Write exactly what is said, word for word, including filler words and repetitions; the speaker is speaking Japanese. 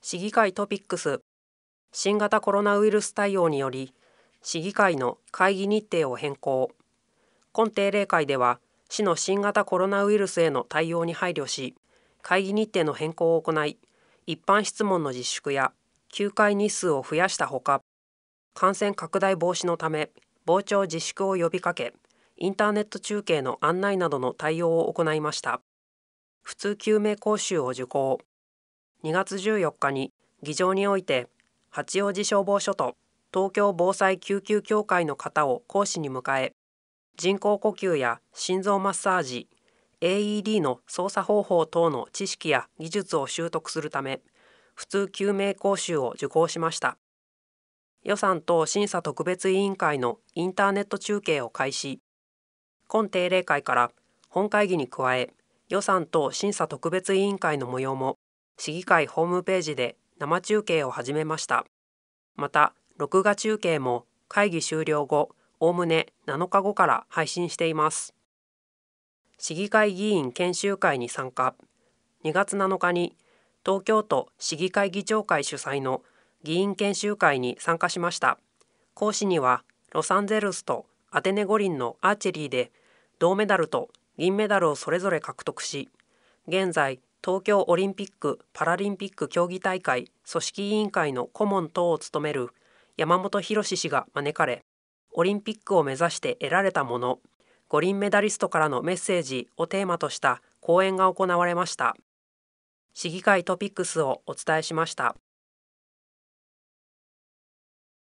市議会トピックス。新型コロナウイルス対応により、市議会の会議日程を変更。今定例会では、市の新型コロナウイルスへの対応に配慮し、会議日程の変更を行い、一般質問の自粛や休会日数を増やしたほか、感染拡大防止のため、傍聴自粛を呼びかけ、インターネット中継の案内などの対応を行いました。普通救命講習を受講。にがつじゅうよっかに議場において、八王子消防署と東京防災救急協会の方を講師に迎え、人工呼吸や心臓マッサージ、エーイーディー の操作方法等の知識や技術を習得するため、普通救命講習を受講しました。予算等審査特別委員会のインターネット中継を開始。今定例会から本会議に加え、予算等審査特別委員会の模様も市議会ホームページで生中継を始めました。また、録画中継も会議終了後、おおむねなのかごから配信しています。市議会議員研修会に参加。にがつなのかに東京都市議会議長会主催の議員研修会に参加しました。講師にはロサンゼルスとアテネ五輪のアーチェリーで銅メダルと銀メダルをそれぞれ獲得し、現在東京オリンピック・パラリンピック競技大会組織委員会の顧問等を務める山本博氏が招かれ、オリンピックを目指して得られたもの、五輪メダリストからのメッセージをテーマとした講演が行われました。市議会トピックスをお伝えしました。